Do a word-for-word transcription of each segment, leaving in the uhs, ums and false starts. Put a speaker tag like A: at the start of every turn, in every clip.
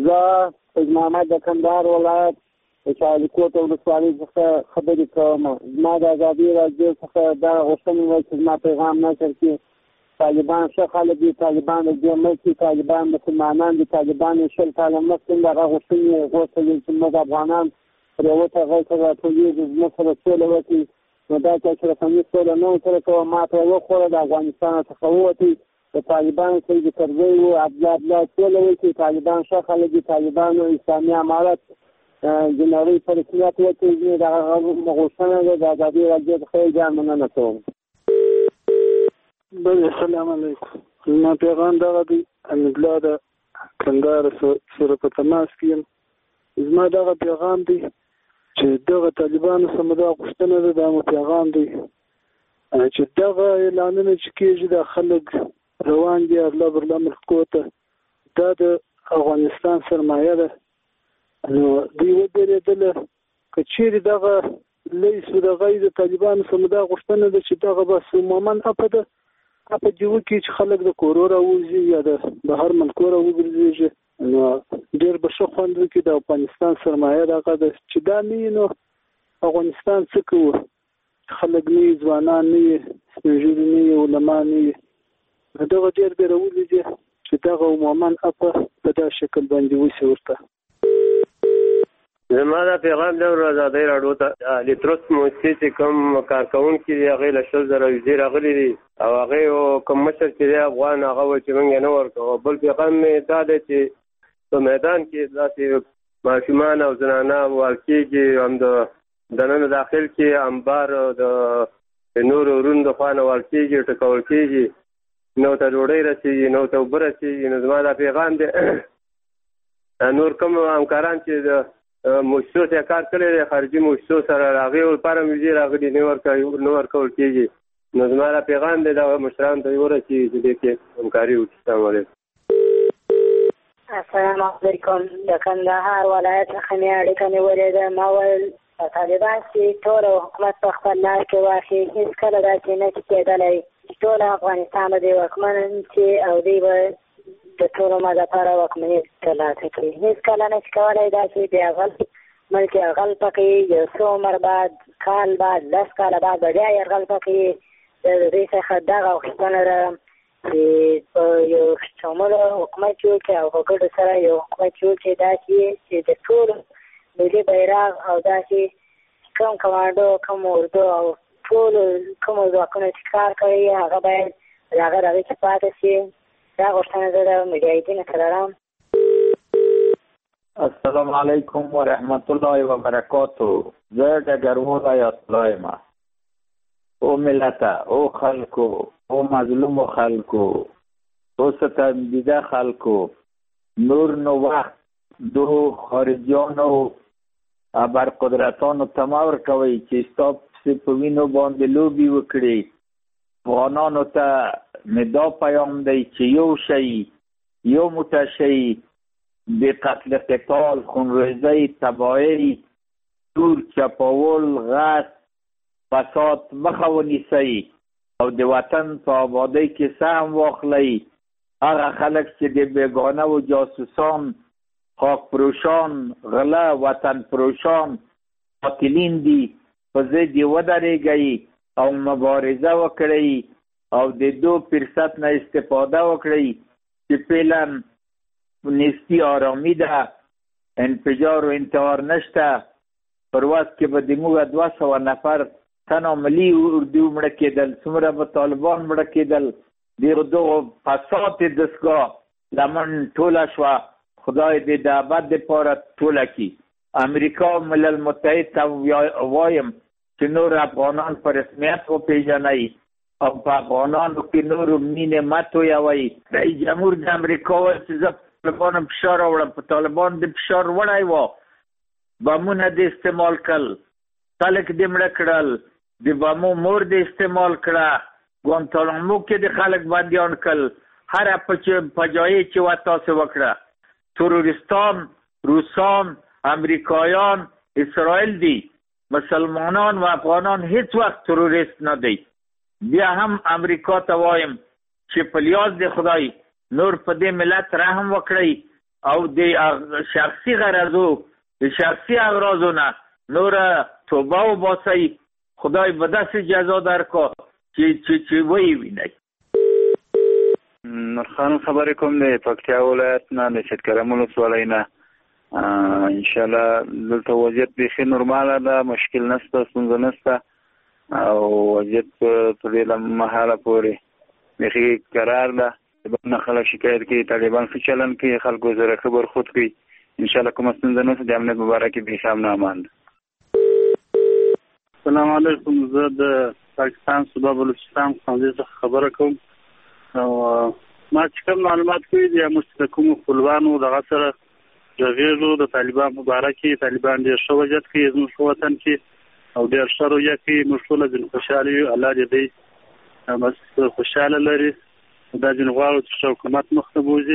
A: زه سید محمد د کندهار ولایت د شاهلیکوټ ولسوالۍ څخه خبرې کوم. زما د ازادي راډیو څخه دا غوښتنه وه چې زما پیغام نشر کړي. طالبان ښه خلک دي، طالبان د دې ملک دي، طالبان مسلمانان دي، طالبان یې شل کاله مخکې دغه غوښتنې یې غوښتلې چې موږ افغانان پر یوه ټغۍ سره راټولېږو، زموږ سره سوله وکړي. نو دا چې اشرف غني سوله نه ورسره کوه، ما ته یې وخوړه، د افغانستان څخه ووتې. د طالبانو سید کرزی و عبدالله عبدالله سوله وکړي. طالبان ښه خلک دي، طالبانو اسلامي امارت د نړۍ په رسمیت وکړي. دغه غوښتنه ده. د ازادي راډیو څخه یې ډېره مننه کوم.
B: بله السلام علیکم. زما پیغام دغه دی، حمیدالله د کندهار سره په تماس کې یم. زما دغه پیغام دی چې دغه طالبانو سره دا غوښتنه ده، دا مو پیغام دی چې دغه اعلانونه چې کېږي دا خلک روان دي ارله برله ملکو ته، دا د افغانستان سرمایه ده. نو دوی ودرېدله که چیرې دغه لیس و دغه د طالبانو سره دا غوښتنه ده چې دغه بس عموما اپه ده اپه دې وکړي چې خلک د کورو راوځي یا د بهر ملکو راوګرځېږي. نو ډېر به ښه خوند وکړي. د افغانستان سرمایه دغه ده چې دا نه وي نو افغانستان څه کوو؟ خلک نه وي، ځوانان نه وي، سپین ږیري نه وي، علما نه وي. نو دغه ډېر بېرولي دي چې دغه عموما اپه په دا شکل باندې وشي ورته.
C: زما دا پیغام دی ورو ازادۍ راډیو ته. لیتروس موسسې چې کوم کارکوونکي دي هغې له شل زره ویزې راغلي دي او هغې یو کوم مشر چې دی افغان هغه وایي چې موږ یې نه ورکوو. بل پیغام مې دا دی چې په میدان کې داسې ماشومان او زنانه وال کېږي، هم د دننه داخل کې انبار د نورو ورونو د خوا نه وال کېږي، ټکول کېږي، نو ته ډوډۍ رسېږي، نو ته اوبه رسېږي. نو زما دا پیغام دی نور کوم همکاران چې د موسسو سره کار کړی دی، خارجي موسسو سره هغې لپاره مې ویزې راغلي نه ورکول کېږي. نو زما دا پیغام دی دغه مشرانو ته یې ورسېږي چې دې کې همکاري وکړي. السلام علیکم.
D: السلام علیکم. د کندهار ولایت څخه مې اړیکه نیولې ده. ما ویل طالبان چې ټول حکومت په خپل لاس کې واخلي، هېڅکله داسې نه شي کېدلی چې ټول افغانستان به د واکمن چې او دوی به د ټولو ما دپاره واکمني ترلاسه کړي. هېڅکله نه شي کولی داسې د هغل ملک یرغل پکې یو څو عمر بعد، کال بعد، لس کاله بعد به بیا یرغل پکې. د دوی څخه دغه غوښتنه ده چې په یو شامل حکومت جوړ کړي او په ګډو سره یو حکومت جوړ کړي، داسې چې د ټولو ملي بیرغ او داسې کوم کمانډو، کوم اردو او ټولو کومو ځواکونو چې کار کوي هغه باید د هغه رغې کې پاتې شي. دا غوښتنه زه د مجاهدینو سره لرم.
E: السلام علیکم و رحمت الله و برکاته. زه ډګروال ایت الله یم. او ملته، او خلکو، او مظلومو خلکو، او ستمدیده خلکو، نور نو وخت دو خارجیانو ابرقدرتانو ته مه ورکوئ چې ستا پسې په وینو باندې لوبې وکړي. افغانانو ته مې دا پیام دی چې یو شی، یو موټه شی د قتل قتال، خونریزۍ، تباهۍ، تور چپاول، غصب، فساد مخه ونیسئ او د وطن په آبادۍ کې سهم واخلئ. هغه خلک چې د بیگانه و جاسوسان، خاک پروشان، غله، وطن پروشان، قاتلین دي، په ضد یې ودرېږئ او مبارزه وکړئ او د دو فرصت نه استفاده وکړئ چې فعلا نیستی آرامی ده، انفجار و انتحار نشته. پر وخت کې به د موږ دوه سوه نفر تنها ملي اردو مړه کېدل، څومره به طالبان مړه کېدل. دغه دغو فساد دستګاه لمن ټوله شوه. خدای دې د ابد دپاره ټوله کړي. امریکا ملل متحد ته وایم چې نور افغانان په رسمیت وپېژنئ او په افغانانو کې نورو مینې مه تویوئ. رئیس جمهور د امریکا وایي چې زه طالبانو فشار راوړم. په طالبان د فشار وړی وه، بمونه دې استعمال کړل، خلک دې مړه کړل، د بمو مور دې استعمال کړه، ګوانتانامو کې د خلک بندیان کړل، هره فجایع چې وه تاسې وکړه. تروریستان، روسان، امریکایان، اسرائیل دی. مسلمانان و افغانان هیڅ وخت تروریست نه دی. بیا هم امریکا ته وایم چې په لیاز د خدای نور په دې ملت رحم وکړئ او د شخصي غرضو د شخصي اغراضو نه نور توبه وباسئ. خدای به داسې جزا درکړي چې چې چې ویې وینئ.
F: نورخان خبرې کوم د پکتیا ولایت نه د شتکرم ولسوالۍ نه. انشاءالله دلته وضعیت بیخي نورماله ده، مشکل نشته، ستونزه نشته او وضعیت په دې مهاله پورې بیخي قرار ده. نه خلک شکایت کوي، طالبان ښه چلند کوي، خلکو سره ښه برخورد کوي. انشاءالله کومه ستونزه نشته، د امنیت په باره کې بیخي امن امان ده.
B: السلام علیکم، زه د پاکستان صوبه بلوچستان ښوونځي څخه خبره کوم. او ما چې کوم معلومات کوي د موږ د کومو خپلوانو دغه سره غږېږو د طالبان په باره کې. طالبان ډېر ښه وضعیت کوي زموږ په وطن کې او ډېر ښه رویه کوي. موږ ټوله ځینې خوشحاله یو، الله دې دی بس خوشحاله لري. دا ځینې غواړو چې حکومت مخته بوځي.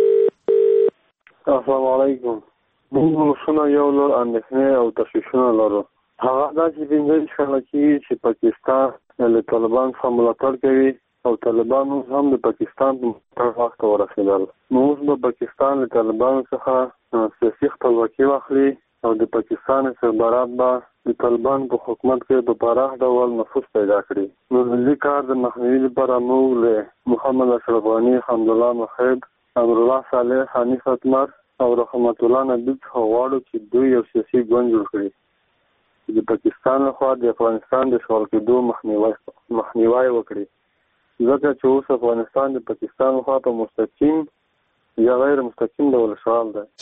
G: السلام علیکم. موږ ولسونه یو لور اندېښنې او تشویشونه لرو. هغه دا چې پنځه کاله کېږي چې پاکستان له طالبان څخه ملاتړ کوي او طالبان هم د پاکستان په ملاتړ واک ته ورسېدل. نو اوس به پاکستان له طالبانو څخه سیاسي خپلواکي واخلي او د پاکستان استخبارات به د طالبان په حکومت کې په پراخ ډول نفوذ پیدا کړي. نو د دې کار د مخنیوي لپاره موږ له محمد اشرف غني، حمدالله محب، امرالله صالح، حنیف اتمر او رحمت الله نبی څخه غواړو چې دوی یو سیاسي ګوند جوړ کړي چې د پاکستان لخوا د افغانستان د اشغال کېدو مخنیوی مخنیوی وکړي، ځکه چې اوس افغانستان د پاکستان لخوا په مستقیم یا غیر مستقیم ډول اشغال ده.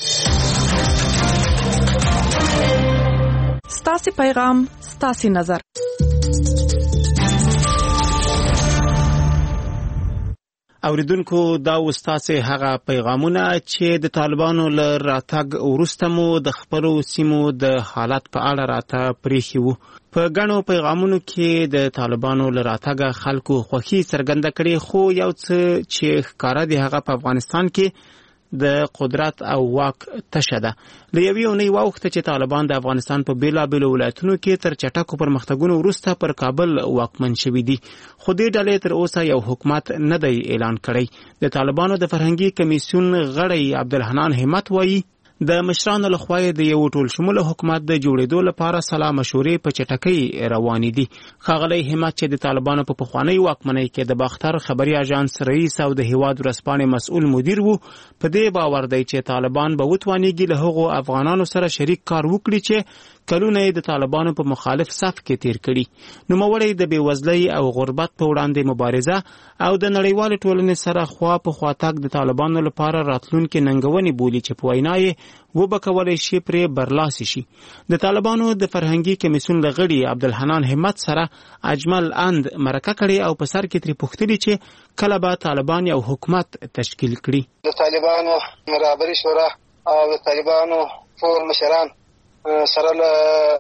H: ستاسې پیغام ستاسې نظر.
I: اوریدونکو دا وستاسې هغه پیغامونه چې د طالبانو له راتګ وروسته مو د خپلو سیمو د حالت په اړه راته پریښي وو. په ګڼو پیغامونو کې د طالبانو له راتګه خلکو خوښي څرګنده کړې، خو یو څه چې ښکاره دی هغه په افغانستان کې د قدرت او واک تشه ده. له یوې اونۍ واوښته چې طالبان د افغانستان په بېلابېلو ولایتونو کې تر چټکو پرمختګونو وروسته پر کابل واکمن شوي دي، خو دې ډلې تر اوسه یو حکومت نه دی اعلان کړی. د طالبانو د فرهنګي کمیسیون غړی عبدالحنان همت وایي د مشرانو لخوا د یو ټول شموله حکومت د جوړېدو لپاره سلا مشورې په چټکۍ روانې دي. ښاغلی همت چې د طالبانو په پخوانۍ واکمنۍ کې د باختر خبري اژانس رئیس او د هیواد ورځپاڼې مسؤل مدیر وو، په دې باور دی چې طالبان به وتوانېږي له هغو افغانانو سره شریک کار وکړي چې کلونه یې د طالبانو په مخالف صف کې تیر کړي. نوموړی د بېوزلۍ او غربت په وړاندې مبارزه او د نړیوالې ټولنې سره خوا په خوا تګ د طالبانو لپاره راتلونکې ننګونې بولي چې په وینا یې وبه کولی شي پرې برلاسي شي. د طالبانو د فرهنګي کمیسیون له غړي عبدالحنان همت سره اجمل اند مرکه کړې او په سر کې ترې پوښتلي چې کله به طالبان یو حکومت تشکیل کړي.
J: د طالبانو رهبري شورا او د طالبانو ټول مشران سره له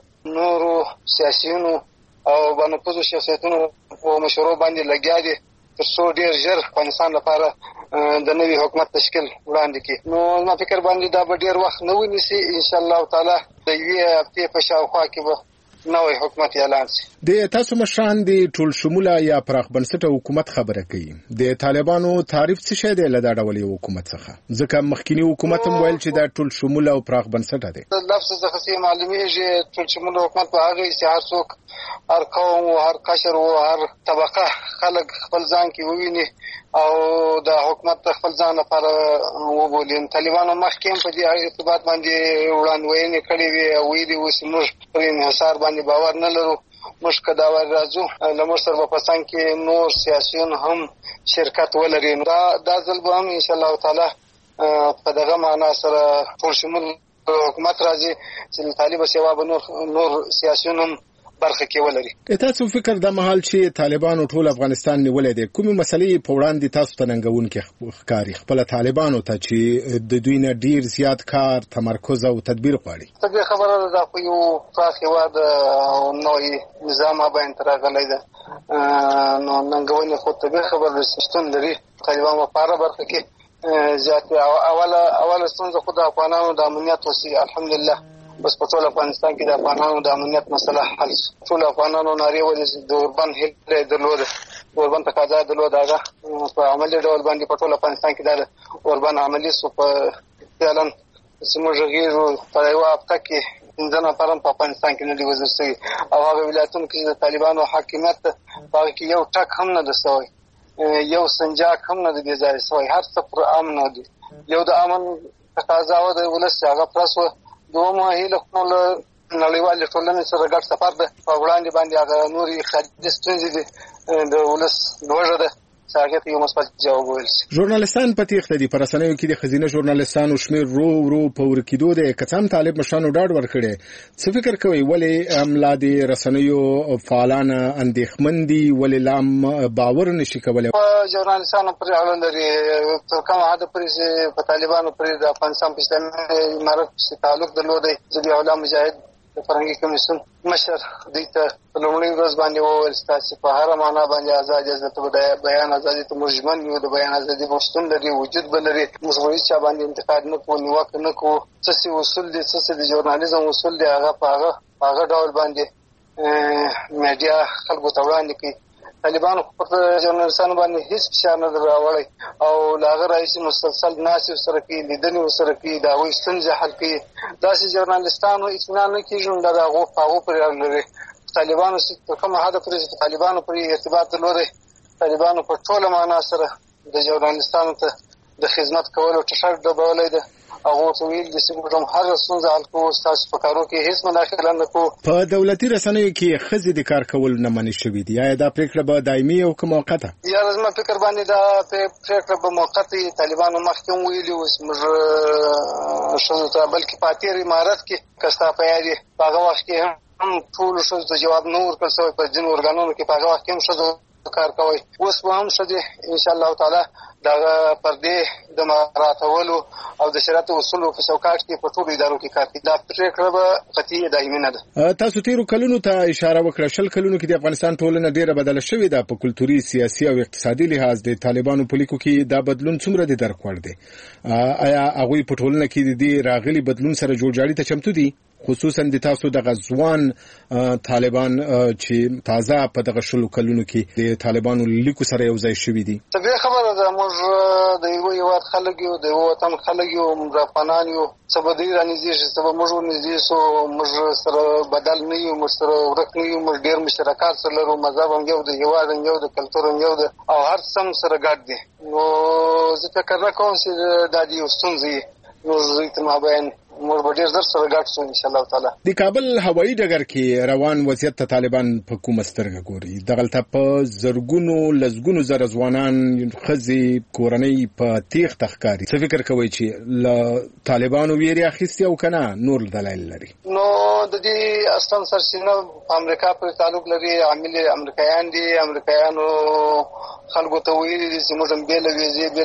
J: نورو سیاسیونو او بانفوذو شخصیتونو په مشورو باندې لګیا دي تر څو ډېر ژر افغانستان لپاره د نوي حکومت تشکیل وړاندې کړي. نو زما فکر باندې دا به ډېر وخت نه ونیسي، انشاءالله تعالی د یوې هفتې په شاوخوا کې به نوی حکومت اعلان شي.
K: د تاسو مشران د ټول شموله یا پراخ بنسټه حکومت خبره کوي. د طالبانو تعریف څه شی دی له دا ډول یو حکومت څخه؟ ځکه مخکینی حکومت هم ویل چې دا ټول شموله او پراخ بنسټه دی.
J: لفظ څخه څه معلومیږي ټول شموله حکومت په هغه چې هر څوک، هر قوم او هر قشر او هر طبقه خلک خپل ځان کې وویني او د حکومت خپل ځان لپاره وبولي. طالبانو مخکې په دې ارتباط باندې وړاندوینې کړې وې او ویلي وو چې موږ پر انحصار باندې باور نه لرو، موږ که دا ور راځو له موږ سره په څنګ کې نور سیاسیون هم شرکت ولري. دا دا ځل به هم انشاءالله تعالی په دغه معنا سره ټول شمول حکومت راځي چې طالب سیوا به نور نور سیاسیون هم برخه کې ولري.
K: تاسو فکر د مهال چې طالبانو ټول افغانستان نیولې دي، کومې مسلې په وړاندې تاسو ته ننګونکې ښکاري خپل طالبانو ته چې د دوی نه ډیر زیات کار، تمرکز او تدبیر غواړي؟
J: طبیعي خبره ده دا خو یو پراخ هېواد او نوی نظام باندې راغلی ده، نو ننګونې خو طبیعي خبره ده چې شتون لري. طالبان په هره برخه کې زیات اوله اوله ستونزه خو د افغانانو د امنیت وسي. الحمدلله بس په ټول افغانستان کې د افغانانو د امنیت مسله حل شي. ټول افغانانو نارې ولې د اوربند هیله درلوده، اوربند تقاضا درلوده، هغه په عملي ډول باندې په ټول افغانستان کې د اوربند عملي سو په فعلا چې موږ غږیږو په یوه هفته کې پنځه نفر هم په افغانستان کې نه دي وزیر شوي او هغه ولایتونو کې د طالبانو حاکمیت په هغه کې یو ټک هم نه ده شوی، یو سنجاق هم نه دی بې ځایه شوی، هر څه پر امن دي. یو د امن تقاضا وه د ولس چې هغه پرس وه. دومه هیله کوم له نړیوالې ټولنې سره ګډ سفر ده په وړاندې باندې هغه نورې خارجي ستونزې دي د ولس لوږه ده چې هغې ته یو مثبت جواب وویل شي.
K: ژورنالستان په تېښته دي. په رسنیو کې د ښځینه ژورنالستانو شمېر ورو ورو په ورکېدو دی. که څه هم طالب مشرانو ډاډ ورکړی، څه فکر کوئ ولې لا د رسنیو فعالان اندېښمن دي، ولې لا هم باور نشي کولی؟
J: په ژورنالستانو پورې اړه لري. تر کومه حده پورې چې په طالبانو پورې د افغانستان په اسلامي امارت پسې تعلق درلودی، ذبیح الله مجاهد د فرهنګي کمیسیون مشر دوی ته په لومړۍ ورځ باندې وویل ستاسې په هره معنا باندې ازادي ازادي بیان ازادي ته موږ ژمن یو، د بیان ازادي به شتون لري، وجود به لري، موږ به هېڅ چا باندې انتقاد نه کوو، نیوکه نه کوو. څه چې اصول دي، څه چې د ژورنالیزم اصول دي، هغه په هغه په هغه ډول باندې میډیا خلکو ته وړاندې کوي. طالبانو پر ژورنالستانو باندې هیڅ فشار نه دی راوړی او له هغه راهیسې مسلسل ناستې ورسره کوي، لیدنې ورسره کوي، د هغوی ستونزې حل کوي. داسې ژورنالستانو اطمینان نه کېږي، دا د هغو په هغو پورې اړه لري. طالبانو تر کومه حده پورې چې طالبانو پورې ارتباط درلودی، طالبانو په ټوله معنا سره د ژورنالستانو ته د خدمت کولو ټشر ډبولی ده. هغو ته ویل دي چې موږ هم هره ستونزه حل کوو، ستاسو په کارو کې هېڅ مداخله نه کوو.
K: په دولتي رسنیو کې ښځې د کار کول نه منع شوي دي. آیا دا پرېکړه به دایمي او که موقته؟
J: یاره زما فکر باندې دا پرېکړه به موقته وي. طالبانو مخکې هم ویلي وو چې موږ ښځو ته، بلکې په تېر امارت کې که ستا په یاد وي، په هغه وخت کې هم ټولو ښځو ته جواب نه ورکړل شوی. په ځینو ارګانونو کې په هغه وخت کې هم ښځو کار کوي. اوس به هم ښځې انشاءالله تعالی دغه پردې د مراعاتولو او د شریعت اصولو په چوکاټ کې په ټولو ادارو کې کار کوي. دا پرېکړه به قطعي دایمي نه ده.
K: تاسو تېرو کلونو ته اشاره وکړه. شل کلونو کې د افغانستان ټولنه ډېره بدله شوې ده. په کلتوري، سیاسي او اقتصادي لحاظ د طالبانو په لیکو کې دا بدلون څومره د درک وړ دی؟ آیا هغوی په ټولنه کې د دې راغلي بدلون سره جوړجاړي ته چمتو دي؟ خصوصا د تاسو دغه ځوان طالبان چې تازه په دغه شلو کلونو کې د طالبانو لیکو سره یو ځای شوي دي.
J: طبیعي خبره ده، موږ د یوه هېواد خلک یو، د یوه وطن خلک یو، موږ افغانان یو. څه به دوی رانږدې شي، څه به موږ ورنږدې شو. موږ سره بدل نه یو، موږ سره ورک نه یو. موږ ډېر مشترکات سره لرو، مذهب هم یو دی، هېواد هم یو دی، کلتور هم یو دی او هر څه هم سره ګډ دي. نو زه فکر نه کوم چې دا د یو ستونزه وي. موږ ته مابین موږ به ډېر ژر سره ګډ شو انشاءالله تعالی.
K: د کابل هوایي ډګر کې روان وضعیت ته طالبان په کومه سترګه ګوري؟ دغلته په زرګونو لسګونو زره ځوانان، ښځې، کورنۍ په تېښته ښکاري. څه فکر کوئ چې له طالبانو ویرې اخیستې او که نه نور دلایل لري؟
J: نو د دې اصلا سرچینه په امریکا پورې تعلق لري. عامل امریکایان دي. امریکایانو خلکو ته ویلي دي چې موږ هم بې له ویزې، بې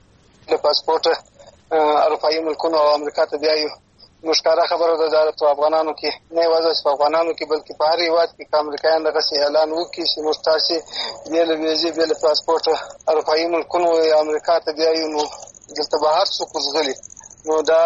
J: له پاسپورټه اروپایي ملکونو او امریکا ته بیایو. نو ښکاره خبره ده دا په افغانانو کې نه یوازې په افغانانو کې بلکې په هر هېواد کې که امریکایان دغسې اعلان وکړي چې موږ تاسې بې له ویزې، بې له پاسپورټه اروپایي ملکونو یا امریکا ته بیایو، نو دلته به هر څوک وزغلي. نو دا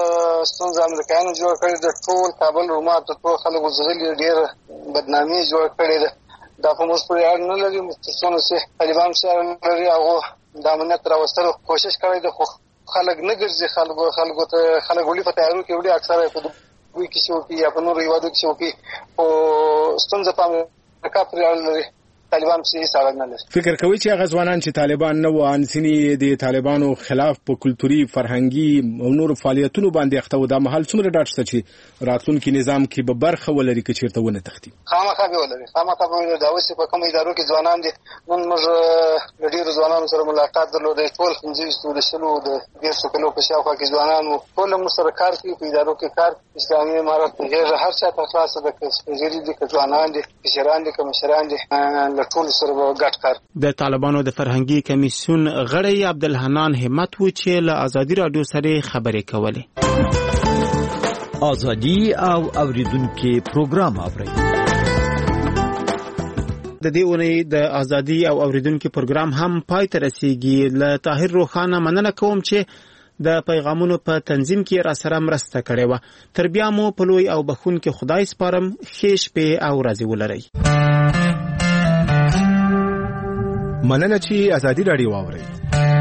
J: ستونزه امریکایانو جوړ کړې ده. ټول کابل رومات ته ټول خلک وزغلي، ډېره بدنامي جوړ کړې ده. دا په موږ پورې اړه نه لري. څونه چې طالبان پسې اړه لري، هغو د امنیت راوستلو کوشش کړی ده، خو خلک نه ګرځي. خلکو خلکو ته خلک وړي په تیارو کې وړي، اکثره په دوی کې چې وکړي یا په نورو هېوادو کې چې وکړي. خو ستونزه په امریکا پورې اړه لري. طالبان پسې هېڅ اړه نه لري.
K: فکر کوئ چې هغه ځوانان چې طالبان نه وو، ځینې د طالبانو خلاف په کلتوري، فرهنګي او نورو فعالیتونو باندې اخته وو، دا مهال څومره ډاډ شته چې راتلونکي نظام کې به برخه ولري که چېرته ونه تښتي؟
J: خامخا به ولري. خامخا به ولري. دا اوس په کومو ادارو کې ځوانان دي. نن موږ له ډېرو ځوانانو سره ملاقات درلودی. ټول پنځه ویشتو د شلو د دېرشو کلو په شاوخوا کې ځوانان وو. ټول موږ سره کار کوي، په ادارو کې کار. اسلامي امارت غېږه هر چا ته خلاصه ده، که سپین دي، که ځوانان دي، کشران دي، که مشران دي، له ټولو سره به ګډ کار.
I: د طالبانو د فرهنګي کمیسیون غړی عبدالحنان همت و چې له ازادي راډیو سره خبرې کولې.
L: ازادي او اوریدونکو پروګرام اوري.
I: د دې اونۍ د ازادي او اوریدونکو پروګرام هم پای ته رسیږي. له طاهر روخانه مننه کوم چې د پیغامونو په تنظیم کې را سره مرسته کړې و. تر بیا مو په لوی او بخښونکي خدای سپارم. ښې شپې او ورځې ولرئ.
K: مننه چې ازادي راډیو واورئ.